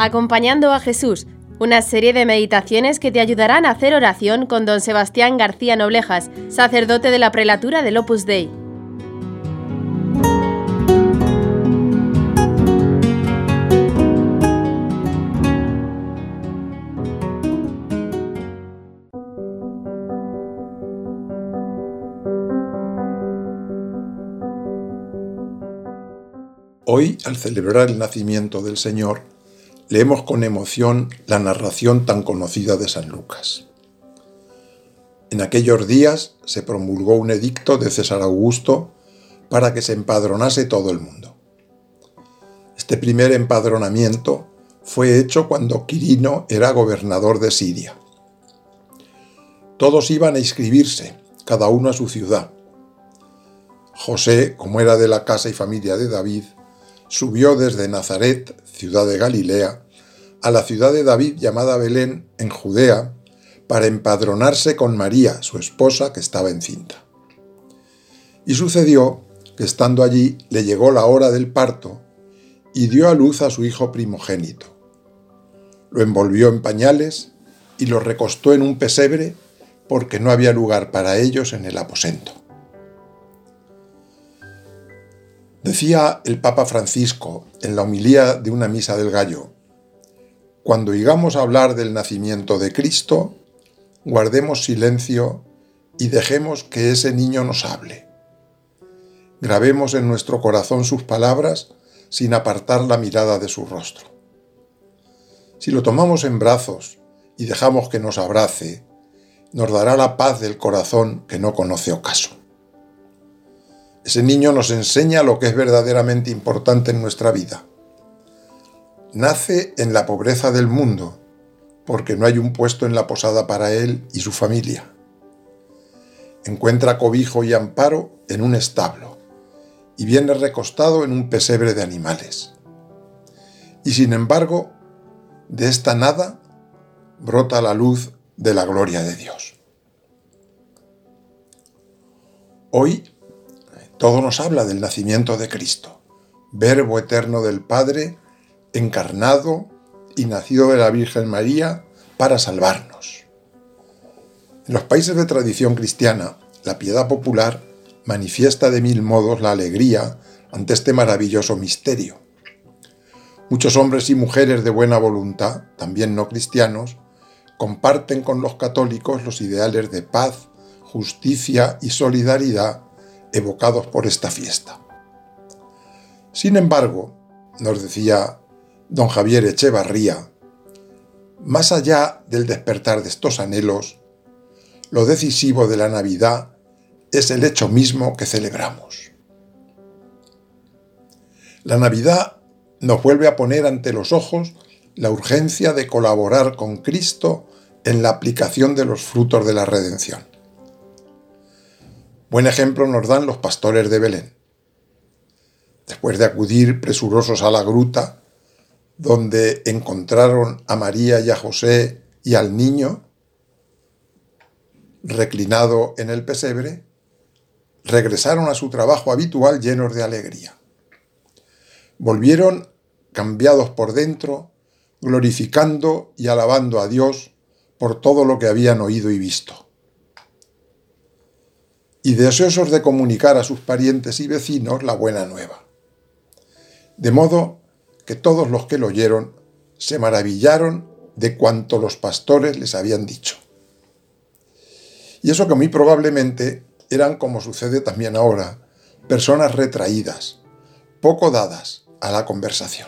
Acompañando a Jesús, una serie de meditaciones que te ayudarán a hacer oración con don Sebastián García Noblejas, sacerdote de la prelatura del Opus Dei. Hoy, al celebrar el nacimiento del Señor, leemos con emoción la narración tan conocida de San Lucas. En aquellos días se promulgó un edicto de César Augusto para que se empadronase todo el mundo. Este primer empadronamiento fue hecho cuando Quirino era gobernador de Siria. Todos iban a inscribirse, cada uno a su ciudad. José, como era de la casa y familia de David, subió desde Nazaret, ciudad de Galilea, a la ciudad de David llamada Belén, en Judea, para empadronarse con María, su esposa, que estaba encinta. Y sucedió que estando allí le llegó la hora del parto y dio a luz a su hijo primogénito. Lo envolvió en pañales y lo recostó en un pesebre porque no había lugar para ellos en el aposento. Decía el Papa Francisco en la homilía de una misa del Gallo: cuando oigamos hablar del nacimiento de Cristo, guardemos silencio y dejemos que ese niño nos hable. Grabemos en nuestro corazón sus palabras sin apartar la mirada de su rostro. Si lo tomamos en brazos y dejamos que nos abrace, nos dará la paz del corazón que no conoce ocaso. Ese niño nos enseña lo que es verdaderamente importante en nuestra vida. Nace en la pobreza del mundo, porque no hay un puesto en la posada para él y su familia. Encuentra cobijo y amparo en un establo, y viene recostado en un pesebre de animales. Y sin embargo, de esta nada brota la luz de la gloria de Dios. Hoy, todo nos habla del nacimiento de Cristo, Verbo eterno del Padre, encarnado y nacido de la Virgen María para salvarnos. En los países de tradición cristiana, la piedad popular manifiesta de mil modos la alegría ante este maravilloso misterio. Muchos hombres y mujeres de buena voluntad, también no cristianos, comparten con los católicos los ideales de paz, justicia y solidaridad evocados por esta fiesta. Sin embargo, nos decía don Javier Echevarría, más allá del despertar de estos anhelos, lo decisivo de la Navidad es el hecho mismo que celebramos. La Navidad nos vuelve a poner ante los ojos la urgencia de colaborar con Cristo en la aplicación de los frutos de la redención. Buen ejemplo nos dan los pastores de Belén. Después de acudir presurosos a la gruta, donde encontraron a María y a José y al niño reclinado en el pesebre, regresaron a su trabajo habitual llenos de alegría. Volvieron cambiados por dentro, glorificando y alabando a Dios por todo lo que habían oído y visto. Y deseosos de comunicar a sus parientes y vecinos la buena nueva. De modo que todos los que lo oyeron se maravillaron de cuanto los pastores les habían dicho. Y eso que muy probablemente eran, como sucede también ahora, personas retraídas, poco dadas a la conversación.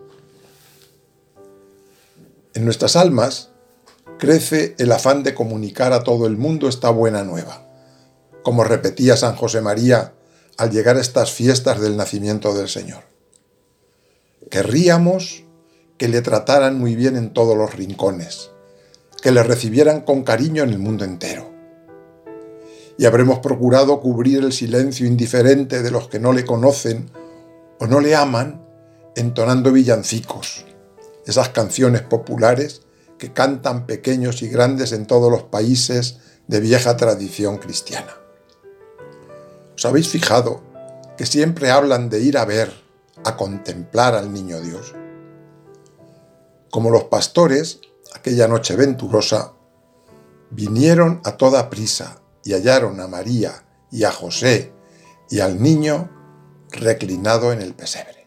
En nuestras almas crece el afán de comunicar a todo el mundo esta buena nueva, como repetía San José María al llegar a estas fiestas del nacimiento del Señor. Querríamos que le trataran muy bien en todos los rincones, que le recibieran con cariño en el mundo entero. Y habremos procurado cubrir el silencio indiferente de los que no le conocen o no le aman, entonando villancicos, esas canciones populares que cantan pequeños y grandes en todos los países de vieja tradición cristiana. ¿Os habéis fijado que siempre hablan de ir a ver, a contemplar al niño Dios? como los pastores, aquella noche venturosa, vinieron a toda prisa y hallaron a María y a José y al niño reclinado en el pesebre.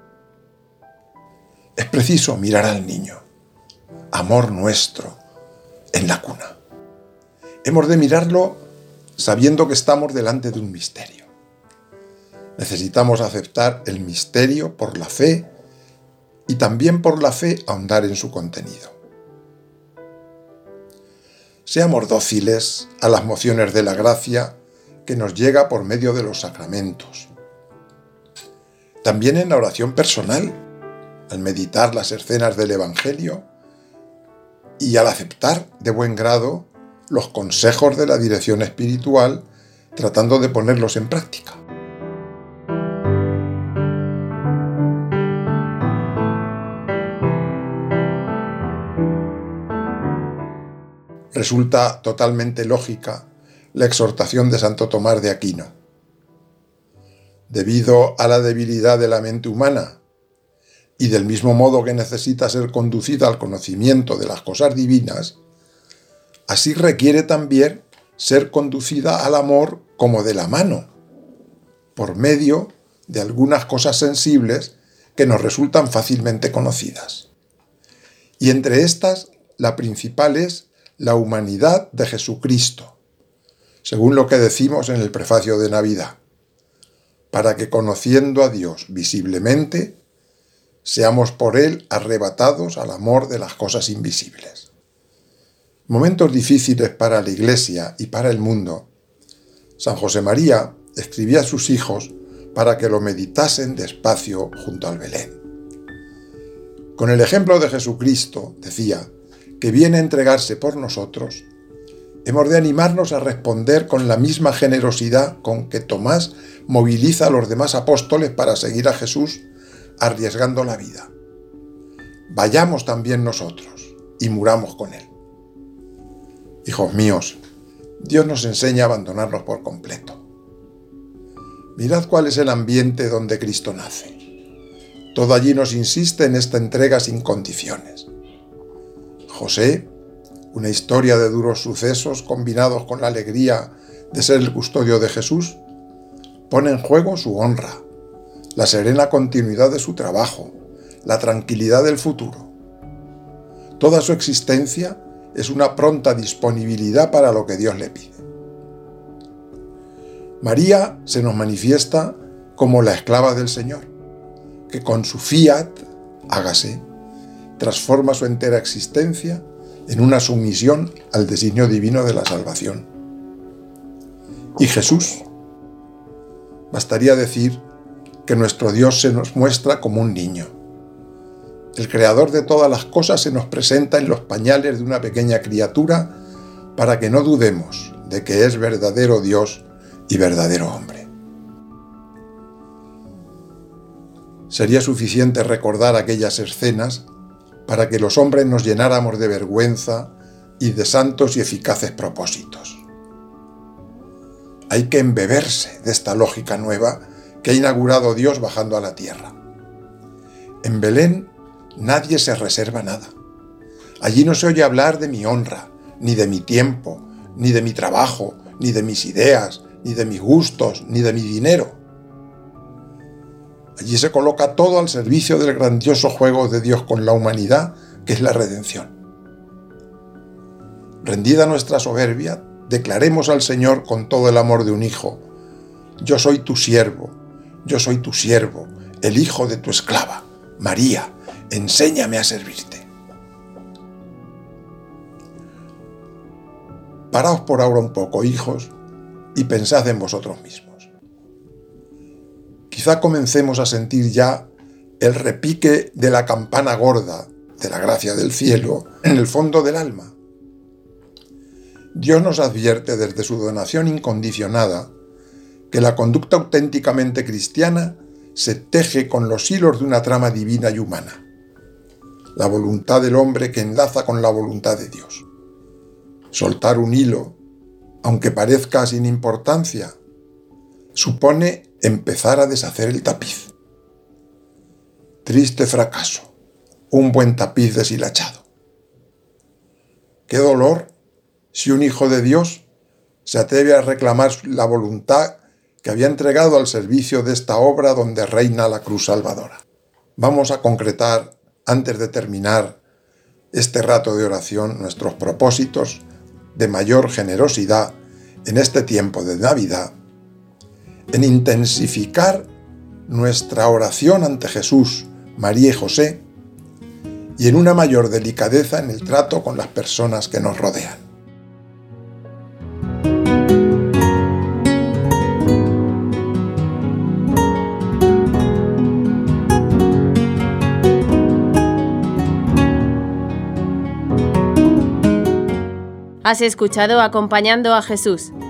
Es preciso mirar al niño, amor nuestro, en la cuna. Hemos de mirarlo sabiendo que estamos delante de un misterio. Necesitamos aceptar el misterio por la fe y también por la fe ahondar en su contenido. Seamos dóciles a las mociones de la gracia que nos llega por medio de los sacramentos. También en la oración personal, al meditar las escenas del Evangelio y al aceptar de buen grado los consejos de la dirección espiritual, tratando de ponerlos en práctica. Resulta totalmente lógica la exhortación de Santo Tomás de Aquino. Debido a la debilidad de la mente humana y del mismo modo que necesita ser conducida al conocimiento de las cosas divinas, así requiere también ser conducida al amor como de la mano, por medio de algunas cosas sensibles que nos resultan fácilmente conocidas. Y entre estas, la principal es la humanidad de Jesucristo, según lo que decimos en el prefacio de Navidad, para que conociendo a Dios visiblemente, seamos por Él arrebatados al amor de las cosas invisibles. Momentos difíciles para la Iglesia y para el mundo, San José María escribía a sus hijos para que lo meditasen despacio junto al Belén. Con el ejemplo de Jesucristo, decía, que viene a entregarse por nosotros, hemos de animarnos a responder con la misma generosidad con que Tomás moviliza a los demás apóstoles para seguir a Jesús, arriesgando la vida. Vayamos también nosotros y muramos con Él. Hijos míos, Dios nos enseña a abandonarnos por completo. Mirad cuál es el ambiente donde Cristo nace. Todo allí nos insiste en esta entrega sin condiciones. José, una historia de duros sucesos combinados con la alegría de ser el custodio de Jesús, pone en juego su honra, la serena continuidad de su trabajo, la tranquilidad del futuro. Toda su existencia es una pronta disponibilidad para lo que Dios le pide. María se nos manifiesta como la esclava del Señor, que con su fiat, hágase, transforma su entera existencia en una sumisión al designio divino de la salvación. Y Jesús, bastaría decir que nuestro Dios se nos muestra como un niño. El creador de todas las cosas se nos presenta en los pañales de una pequeña criatura para que no dudemos de que es verdadero Dios y verdadero hombre. Sería suficiente recordar aquellas escenas para que los hombres nos llenáramos de vergüenza y de santos y eficaces propósitos. Hay que embeberse de esta lógica nueva que ha inaugurado Dios bajando a la tierra. En Belén nadie se reserva nada. Allí no se oye hablar de mi honra, ni de mi tiempo, ni de mi trabajo, ni de mis ideas, ni de mis gustos, ni de mi dinero. Allí se coloca todo al servicio del grandioso juego de Dios con la humanidad, que es la redención. Rendida nuestra soberbia, declaremos al Señor con todo el amor de un hijo: yo soy tu siervo, el hijo de tu esclava, María, enséñame a servirte. Paraos por ahora un poco, hijos, y pensad en vosotros mismos. Quizá comencemos a sentir ya el repique de la campana gorda de la gracia del cielo en el fondo del alma. Dios nos advierte desde su donación incondicionada que la conducta auténticamente cristiana se teje con los hilos de una trama divina y humana, la voluntad del hombre que enlaza con la voluntad de Dios. Soltar un hilo, aunque parezca sin importancia, supone empezar a deshacer el tapiz. Triste fracaso, un buen tapiz deshilachado. ¡Qué dolor si un hijo de Dios se atreve a reclamar la voluntad que había entregado al servicio de esta obra donde reina la cruz salvadora! Vamos a concretar, antes de terminar este rato de oración, nuestros propósitos de mayor generosidad en este tiempo de Navidad, en intensificar nuestra oración ante Jesús, María y José, y en una mayor delicadeza en el trato con las personas que nos rodean. Has escuchado Acompañando a Jesús,